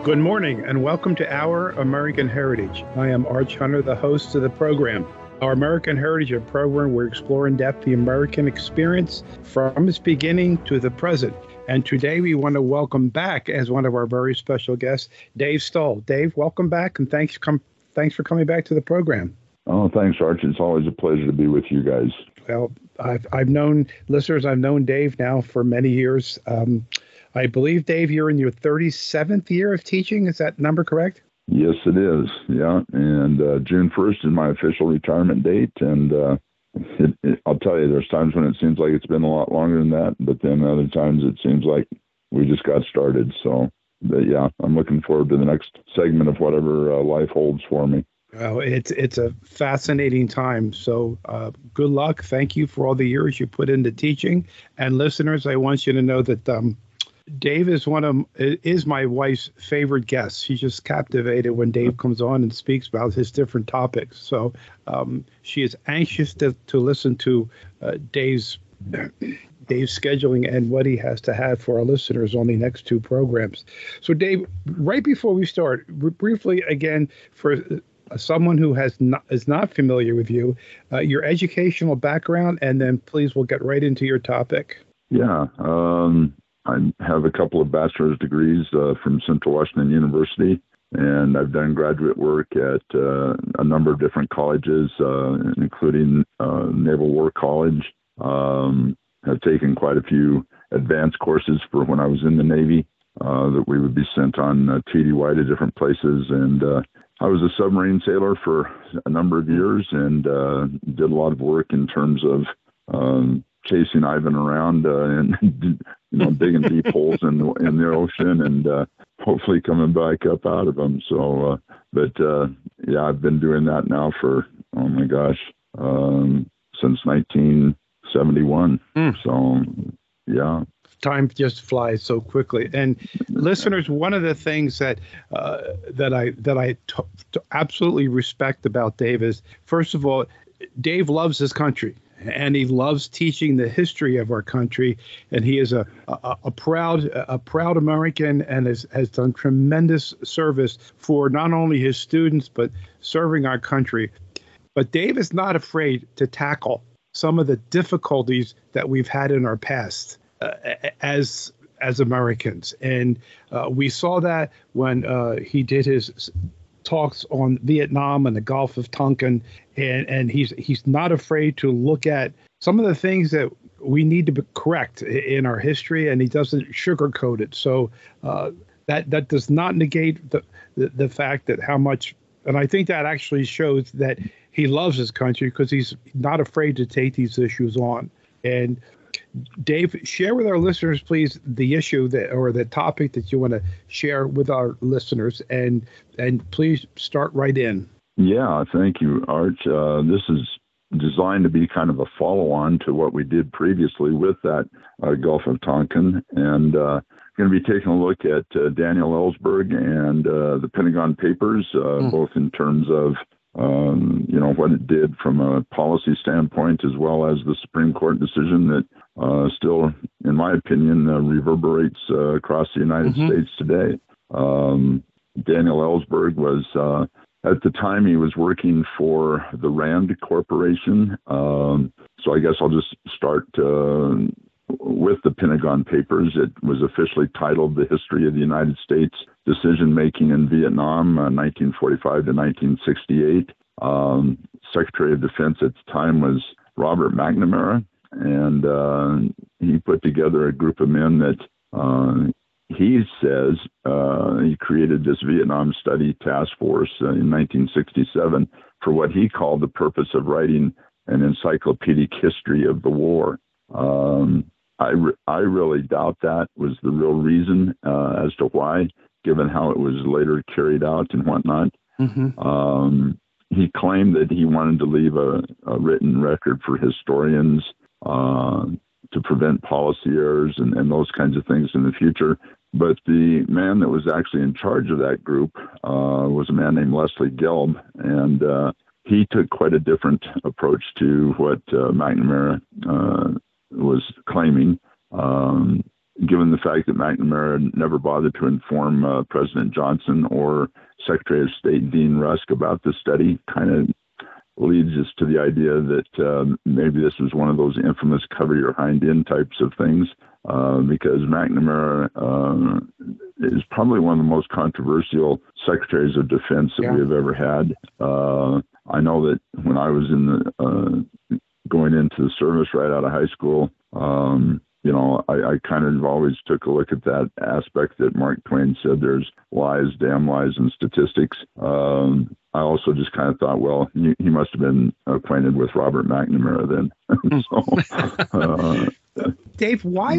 Good morning and welcome to Our American Heritage. I am Arch Hunter, the host of the program. Our American Heritage is a program where we explore in depth the American experience from its beginning to the present. And today we want to welcome back as one of our very special guests, Dave Stoll. Dave, welcome back and thanks for coming back to the program. Oh, thanks, Arch. It's always a pleasure to be with you guys. Well, I've known Dave now for many years. I believe, Dave, you're in your 37th year of teaching. Is that number correct? Yes, it is. Yeah. And June 1st is my official retirement date. And I'll tell you, there's times when it seems like it's been a lot longer than that. But then other times it seems like we just got started. So, yeah, I'm looking forward to the next segment of whatever life holds for me. Well, it's a fascinating time. So good luck. Thank you for all the years you put into teaching. And listeners, I want you to know that Dave is my wife's favorite guests. She's just captivated when Dave comes on and speaks about his different topics. So she is anxious to listen to Dave's scheduling and what he has to have for our listeners on the next two programs. So Dave, right before we start, briefly again for someone who is not familiar with you, your educational background, and then please we'll get right into your topic. Yeah. I have a couple of bachelor's degrees from Central Washington University, and I've done graduate work at a number of different colleges, including Naval War College. I've taken quite a few advanced courses for when I was in the Navy that we would be sent on TDY to different places. And I was a submarine sailor for a number of years and did a lot of work in terms of chasing Ivan around and digging deep holes in the ocean and hopefully coming back up out of them. So, yeah, I've been doing that now for since 1971. So, yeah. Time just flies so quickly. And listeners, one of the things that I absolutely respect about Dave is, first of all, Dave loves his country. And he loves teaching the history of our country, and he is a proud American and has done tremendous service for not only his students but serving our country. But Dave is not afraid to tackle some of the difficulties that we've had in our past as Americans, and we saw that when he did his talks on Vietnam and the Gulf of Tonkin, and he's not afraid to look at some of the things that we need to correct in our history, and he doesn't sugarcoat it. So that does not negate the fact that how much, and I think that actually shows that he loves his country because he's not afraid to take these issues on. And Dave, share with our listeners, please, the issue or the topic that you want to share with our listeners, and please start right in. Yeah, thank you, Arch. This is designed to be kind of a follow-on to what we did previously with that Gulf of Tonkin, and going to be taking a look at Daniel Ellsberg and the Pentagon Papers, both in terms of what it did from a policy standpoint, as well as the Supreme Court decision that still, in my opinion, reverberates across the United States today. Daniel Ellsberg was, at the time, he was working for the Rand Corporation. So I guess I'll just start with the Pentagon Papers. It was officially titled The History of the United States Decision-Making in Vietnam, 1945 to 1968. Secretary of Defense at the time was Robert McNamara, and he put together a group of men that he says he created this Vietnam Study Task Force in 1967 for what he called the purpose of writing an encyclopedic history of the war. I really doubt that was the real reason as to why, given how it was later carried out and whatnot. He claimed that he wanted to leave a written record for historians to prevent policy errors and those kinds of things in the future. But the man that was actually in charge of that group was a man named Leslie Gelb, and he took quite a different approach to what McNamara was claiming. given the fact that McNamara never bothered to inform President Johnson or Secretary of State Dean Rusk about the study, kind of leads us to the idea that maybe this was one of those infamous cover your hind end types of things, because McNamara is probably one of the most controversial secretaries of defense that we have ever had. I know that when I was going into the service right out of high school, I kind of always took a look at that aspect that Mark Twain said there's lies, damn lies, and statistics. I also just kind of thought, well, he must have been acquainted with Robert McNamara then. Dave, why,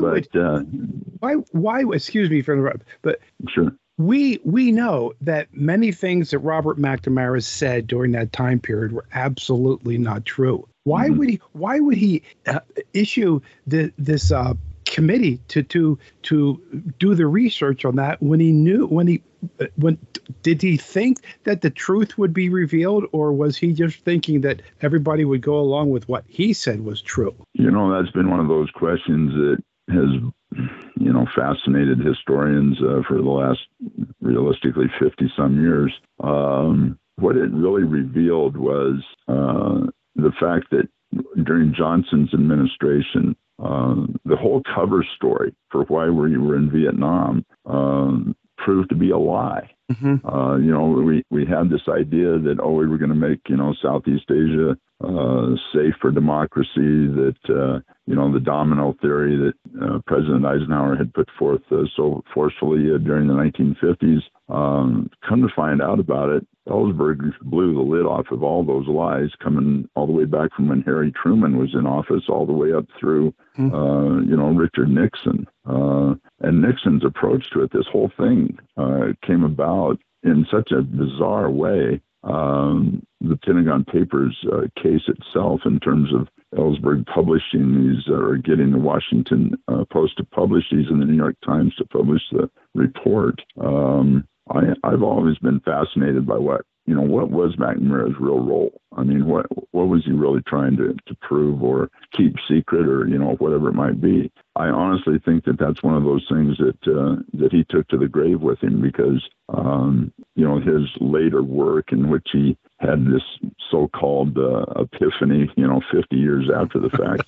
excuse me for interrupting, but sure. We know that many things that Robert McNamara said during that time period were absolutely not true. Why would he issue this committee to do the research on that when did he think that the truth would be revealed, or was he just thinking that everybody would go along with what he said was true? That's been one of those questions that has fascinated historians for the last realistically 50 some years. What it really revealed was the fact that during Johnson's administration, the whole cover story for why we were in Vietnam proved to be a lie. Mm-hmm. We had this idea that, we were going to make, Southeast Asia safe for democracy, that, the domino theory that President Eisenhower had put forth so forcefully during the 1950s. Come to find out about it, Ellsberg blew the lid off of all those lies, coming all the way back from when Harry Truman was in office, all the way up through, Richard Nixon. And Nixon's approach to it, this whole thing came about in such a bizarre way. The Pentagon Papers case itself, in terms of Ellsberg publishing these, or getting the Washington Post to publish these and the New York Times to publish the report. I've always been fascinated by what was McNamara's real role. I mean, what was he really trying to prove or keep secret, or, whatever it might be. I honestly think that that's one of those things that he took to the grave with him, because, his later work, in which he had this so-called epiphany, 50 years after the fact,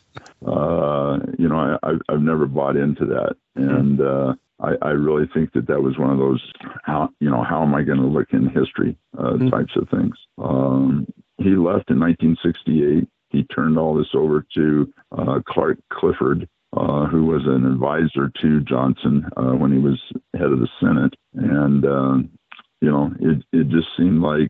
I've never bought into that. And I really think that was one of those, how am I going to look in history types of things. He left in 1968. He turned all this over to Clark Clifford, who was an advisor to Johnson when he was head of the Senate. And, it just seemed like,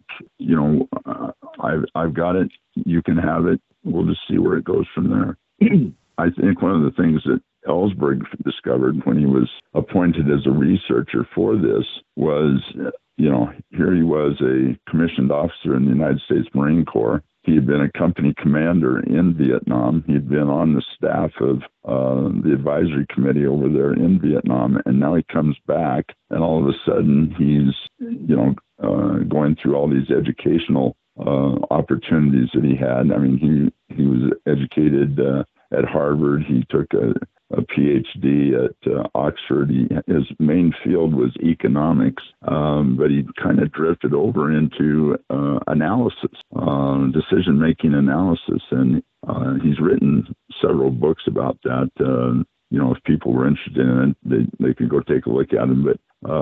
I've got it. You can have it. We'll just see where it goes from there. I think one of the things that Ellsberg discovered when he was appointed as a researcher for this was, here he was, a commissioned officer in the United States Marine Corps. He had been a company commander in Vietnam. He'd been on the staff of the advisory committee over there in Vietnam, and now he comes back, and all of a sudden he's, going through all these educational opportunities that he had. I mean, he was educated at Harvard. He took a PhD at Oxford. His main field was economics, but he kind of drifted over into analysis, decision-making analysis, and he's written several books about that. If people were interested in it, they could go take a look at them. But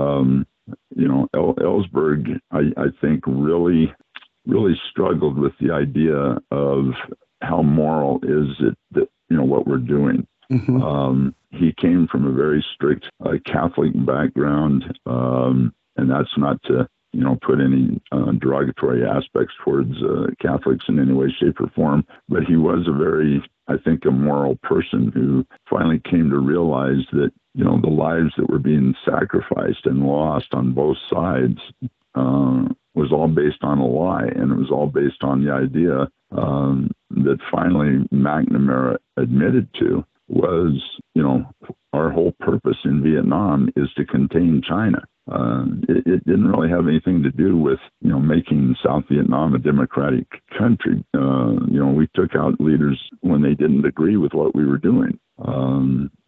Ellsberg, I think, really struggled with the idea of how moral is it that what we're doing. Mm-hmm. He came from a very strict Catholic background, and that's not to put any derogatory aspects towards Catholics in any way, shape, or form. But he was a moral person who finally came to realize that the lives that were being sacrificed and lost on both sides was all based on a lie, and it was all based on the idea that finally McNamara admitted to was, our whole purpose in Vietnam is to contain China. It didn't really have anything to do with, making South Vietnam a democratic country. We took out leaders when they didn't agree with what we were doing.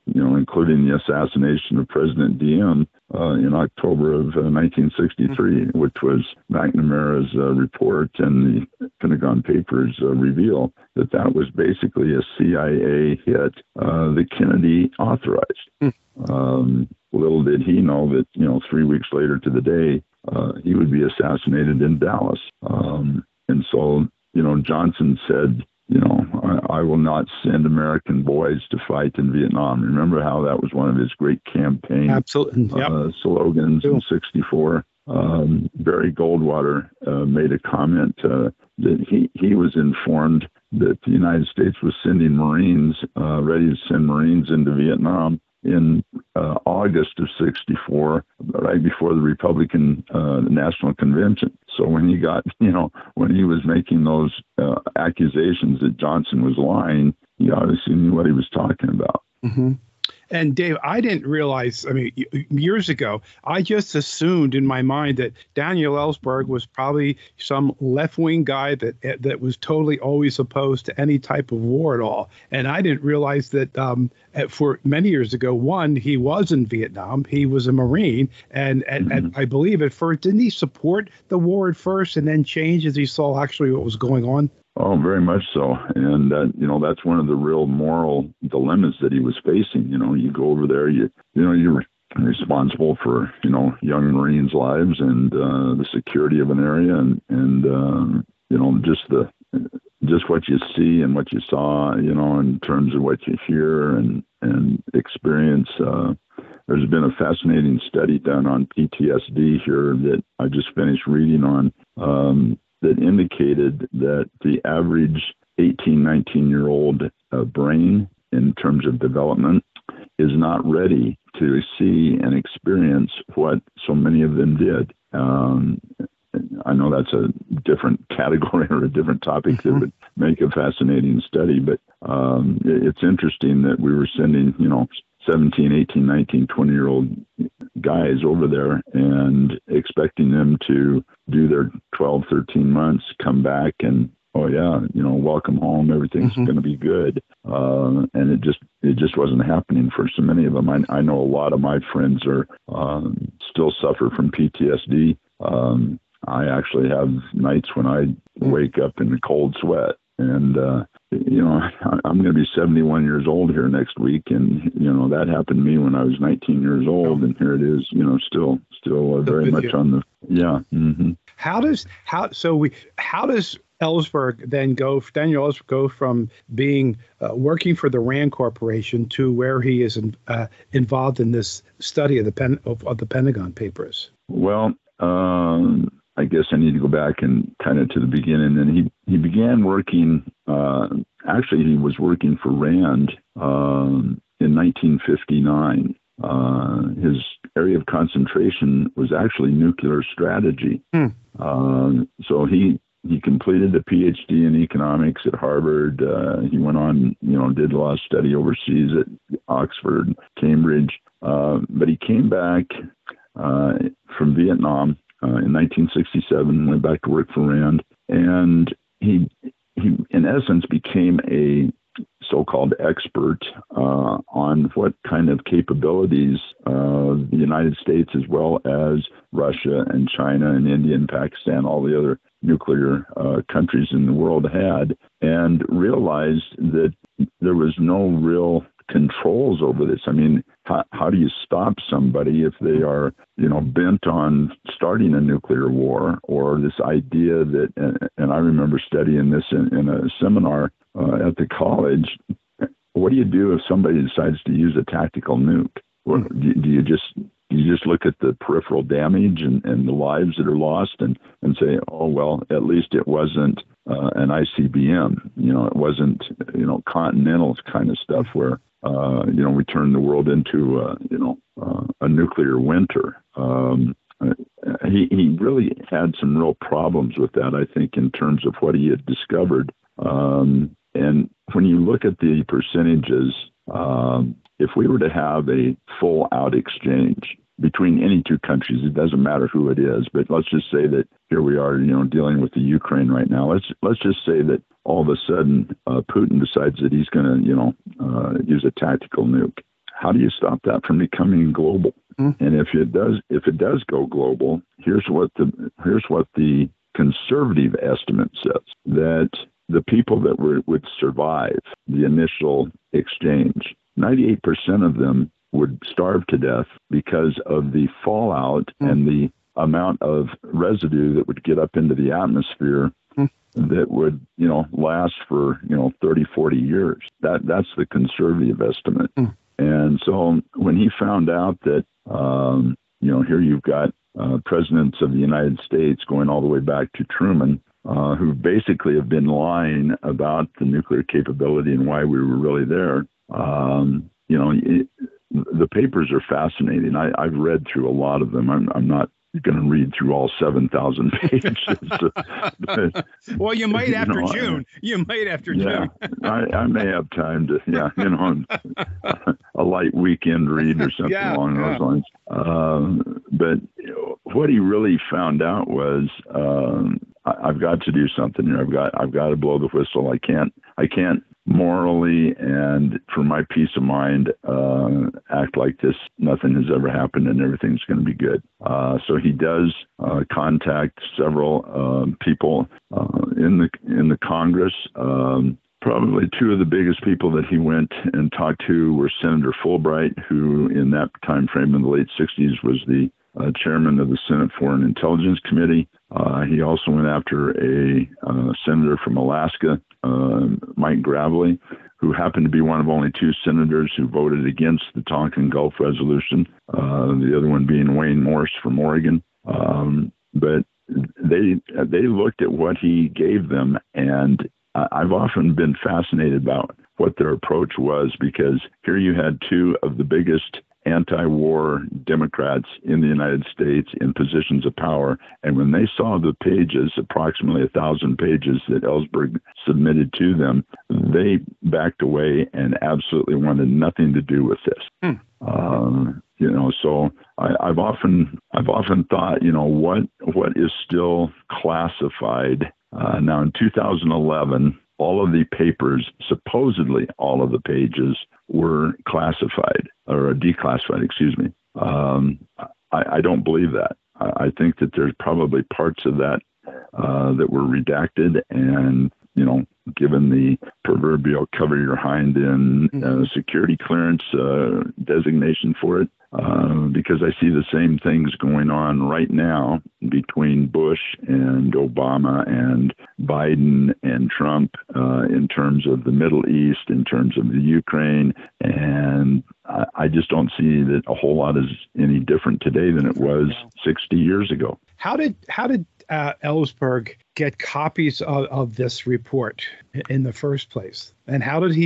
including the assassination of President Diem in October of 1963, which was McNamara's report, and the Pentagon Papers reveal that was basically a CIA hit that Kennedy authorized. Little did he know that, 3 weeks later to the day, he would be assassinated in Dallas. And so, Johnson said, I will not send American boys to fight in Vietnam. Remember how that was one of his great campaign slogans in '64? Barry Goldwater made a comment that he was informed that the United States was sending Marines, ready to send Marines into Vietnam in August of '64, right before the Republican National Convention. So when he got, when he was making those accusations that Johnson was lying, he obviously knew what he was talking about. Mm-hmm. And Dave, I didn't realize, years ago, I just assumed in my mind that Daniel Ellsberg was probably some left-wing guy that was totally always opposed to any type of war at all. And I didn't realize that for many years ago, one, he was in Vietnam. He was a Marine. And I believe at first, didn't he support the war at first and then change as he saw actually what was going on? Oh, very much so. And, that's one of the real moral dilemmas that he was facing. You go over there, you're responsible for, young Marines' lives and the security of an area and just what you see and what you saw, in terms of what you hear and experience. There's been a fascinating study done on PTSD here that I just finished reading on, that indicated that the average 18, 19-year-old brain in terms of development is not ready to see and experience what so many of them did. I know that's a different category or a different topic that would make a fascinating study, but it's interesting that we were sending, 17, 18, 19, 20-year-old guys over there and expecting them to do their 12, 13 months, come back and, welcome home. Everything's going to be good. And it just wasn't happening for so many of them. I know a lot of my friends are still suffer from PTSD. I actually have nights when I wake up in a cold sweat. And, I'm going to be 71 years old here next week. And, that happened to me when I was 19 years old. And here it is, still very much on the, yeah. Mm-hmm. How does Ellsberg then Daniel Ellsberg go from being working for the Rand Corporation to where he is involved in this study of the Pentagon Papers? Well, I guess I need to go back and kind of to the beginning. And he began working, actually he was working for Rand in 1959. His area of concentration was actually nuclear strategy. So he completed a PhD in economics at Harvard. He went on, did a lot of study overseas at Oxford, Cambridge. But he came back from Vietnam in 1967, went back to work for Rand, and he in essence became a so-called expert on what kind of capabilities the United States, as well as Russia and China and India and Pakistan, all the other nuclear countries in the world had, and realized that there was no real controls over this. I mean, how do you stop somebody if they are, bent on starting a nuclear war, or this idea that, and I remember studying this in a seminar at the college. What do you do if somebody decides to use a tactical nuke? Do you just look at the peripheral damage and the lives that are lost and say, oh, well, at least it wasn't an ICBM, it wasn't, Continental kind of stuff where, we turned the world into, a nuclear winter. He really had some real problems with that, I think, in terms of what he had discovered. And when you look at the percentages, if we were to have a full out exchange between any two countries, it doesn't matter who it is, but let's just say that here we are, dealing with the Ukraine right now. Let's just say that all of a sudden Putin decides that he's going to, use a tactical nuke. how do you stop that from becoming global? And if it does go global, here's what the conservative estimate says, that the people that would survive the initial exchange, 98% of them would starve to death because of the fallout and the amount of residue that would get up into the atmosphere that would, last for, 30, 40 years. That's the conservative estimate. And so when he found out that, here you've got presidents of the United States going all the way back to Truman, who basically have been lying about the nuclear capability and why we were really there. The papers are fascinating. I've read through a lot of them. I'm not going to read through all 7,000 pages. But, well, you might after June. You might after June. I may have time to, a light weekend read or something along those lines. But what he really found out was, I've got to do something here. I've got to blow the whistle. I can't morally and for my peace of mind act like nothing has ever happened and everything's going to be good. So he does contact several people in the Congress. Probably two of the biggest people that he went and talked to were Senator Fulbright, who in that time frame in the late 60s was the chairman of the Senate Foreign Intelligence Committee. He also went after a senator from Alaska, Mike Gravely, who happened to be one of only two senators who voted against the Tonkin Gulf Resolution, the other one being Wayne Morse from Oregon. But they looked at what he gave them, and I've often been fascinated about what their approach was, because here you had two of the biggest anti-war Democrats in the United States in positions of power. And when they saw the pages, approximately 1,000 pages that Ellsberg submitted to them, they backed away and absolutely wanted nothing to do with this. So I've often thought, what is still classified now in 2011, all of the papers, supposedly all of the pages, were classified or declassified, excuse me. I don't believe that. I think that there's probably parts of that that were redacted, and, given the proverbial cover your hind in security clearance designation for it, because I see the same things going on right now between Bush and Obama and Biden and Trump in terms of the Middle East, in terms of the Ukraine. And I just don't see that a whole lot is any different today than it was 60 years ago. How did Ellsberg get copies of this report in the first place? And how was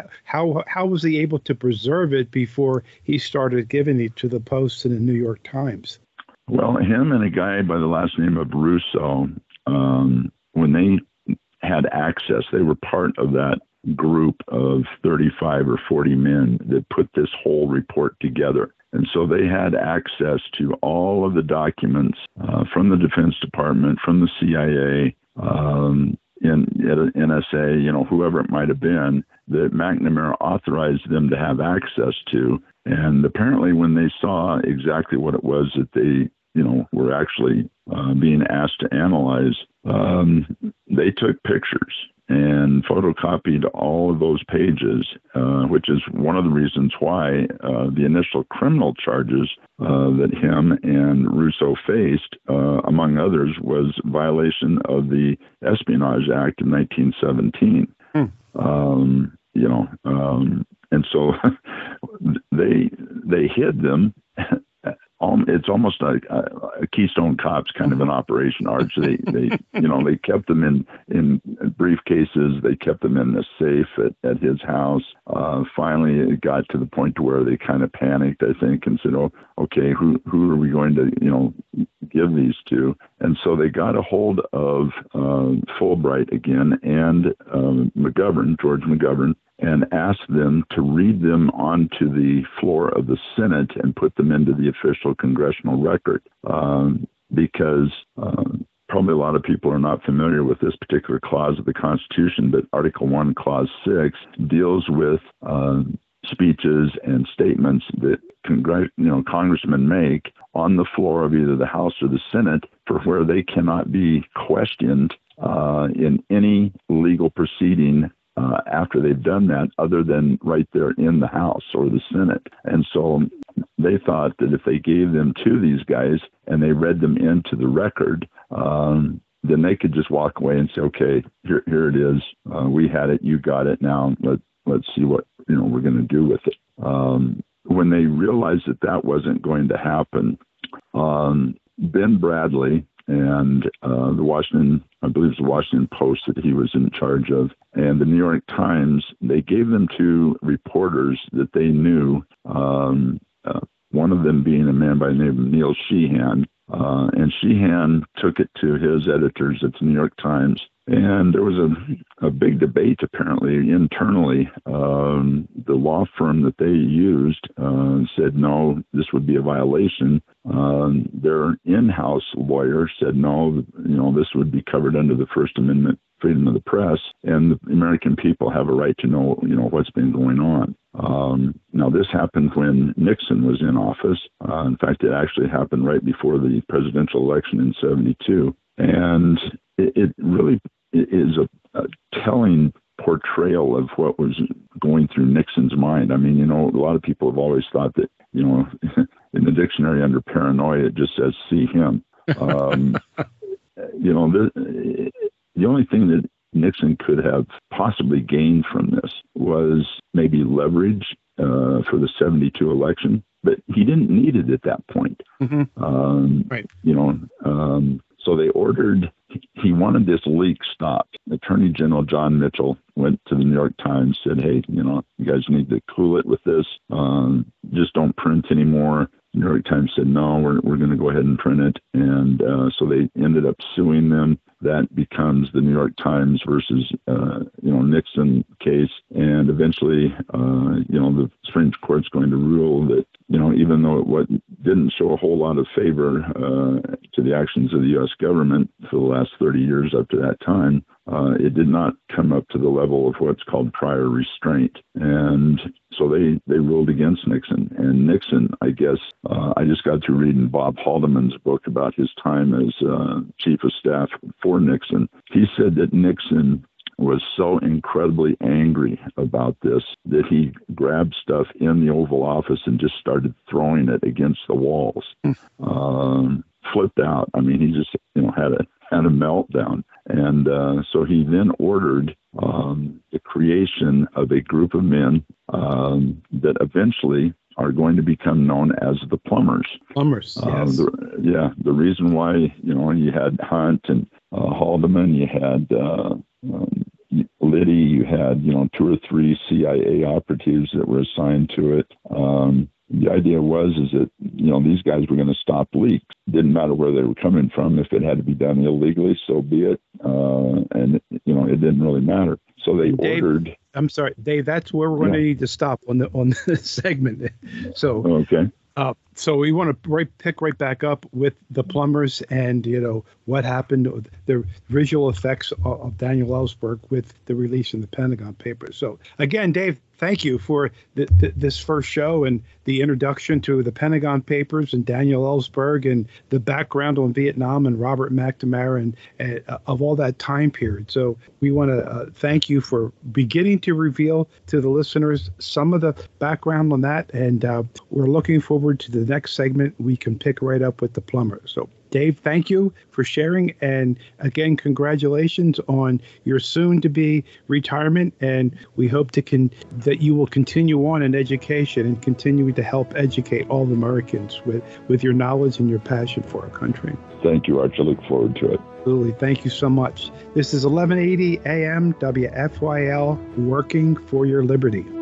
he able to preserve it before he started giving it to the Post and the New York Times? Well, him and a guy by the last name of Russo, when they had access, they were part of that group of 35 or 40 men that put this whole report together. And so they had access to all of the documents from the Defense Department, from the CIA, NSA, whoever it might have been, that McNamara authorized them to have access to. And apparently when they saw exactly what it was that they, were actually being asked to analyze, they took pictures and photocopied all of those pages, which is one of the reasons why the initial criminal charges that him and Russo faced, among others, was violation of the Espionage Act of 1917. And so they hid them. It's almost like a Keystone Cops kind of an operation, Arch. They kept them in briefcases. They kept them in the safe at his house. Finally, it got to the point to where they kind of panicked, I think, and said, "Oh, okay, who are we going to, give these to?" And so they got a hold of Fulbright again and George McGovern, and asked them to read them onto the floor of the Senate and put them into the official congressional record, because probably a lot of people are not familiar with this particular clause of the Constitution, but Article 1, Clause 6 deals with speeches and statements that congressmen make on the floor of either the House or the Senate, for where they cannot be questioned in any legal proceeding after they've done that, other than right there in the House or the Senate. And so they thought that if they gave them to these guys and they read them into the record, then they could just walk away and say, okay, here it is. We had it. You got it. Now let's see what we're going to do with it. When they realized that wasn't going to happen, Ben Bradley and the Washington Post that he was in charge of, and the New York Times, they gave them to reporters that they knew, one of them being a man by the name of Neil Sheehan. And Sheehan took it to his editors at the New York Times. And there was a big debate, apparently, internally. The law firm that they used said, no, this would be a violation. Their in-house lawyer said, no, this would be covered under the First Amendment, freedom of the press, and the American people have a right to know, what's been going on. Now, this happened when Nixon was in office. In fact, it actually happened right before the presidential election in 1972. And it really is a telling portrayal of what was going through Nixon's mind. I mean, a lot of people have always thought that, in the dictionary under paranoia, it just says, see him. The only thing that Nixon could have possibly gained from this was maybe leverage for the 1972 election, but he didn't need it at that point. Mm-hmm. Right. So they ordered, he wanted this leak stopped. Attorney General John Mitchell went to the New York Times, said, hey, you guys need to cool it with this. Just don't print anymore. New York Times said, no, we're going to go ahead and print it. And so they ended up suing them. That becomes the New York Times versus, Nixon case. And eventually, the Supreme Court's going to rule that, even though it didn't show a whole lot of favor to the actions of the U.S. government for the last 30 years up to that time, it did not come up to the level of what's called prior restraint. And so they ruled against Nixon. And Nixon, I guess, I just got through reading Bob Haldeman's book about his time as chief of staff for Nixon. He said that Nixon was so incredibly angry about this that he grabbed stuff in the Oval Office and just started throwing it against the walls. Flipped out. I mean, he just, had a meltdown. And so he then ordered the creation of a group of men that eventually are going to become known as the Plumbers. Plumbers, yes. The reason why, you had Hunt and Haldeman, you had Liddy, you had, 2 or 3 CIA operatives that were assigned to it. The idea was that, these guys were going to stop leaks. Didn't matter where they were coming from. If it had to be done illegally, so be it. And, it didn't really matter. So they ordered. I'm sorry, Dave, that's where we're going to need to stop on the segment. So, okay. So we want to pick right back up with the Plumbers and, what happened, the visual effects of Daniel Ellsberg with the release in the Pentagon Papers. So again, Dave, thank you for this first show and the introduction to the Pentagon Papers and Daniel Ellsberg and the background on Vietnam and Robert McNamara and of all that time period. So we want to thank you for beginning to reveal to the listeners some of the background on that. And we're looking forward to the next segment. We can pick right up with the Plumbers. So Dave, thank you for sharing. And again, congratulations on your soon-to-be retirement. And we hope that you will continue on in education and continue to help educate all Americans with your knowledge and your passion for our country. Thank you, Arch. I look forward to it. Absolutely. Thank you so much. This is 1180 AM WFYL, Working for Your Liberty.